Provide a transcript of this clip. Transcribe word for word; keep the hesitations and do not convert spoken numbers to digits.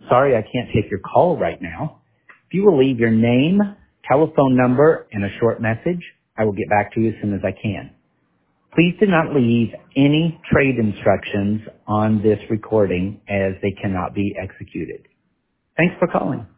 Sorry I can't take your call right now. If you will leave your name, telephone number, and a short message, I will get back to you as soon as I can. Please do not leave any trade instructions on this recording as they cannot be executed. Thanks for calling.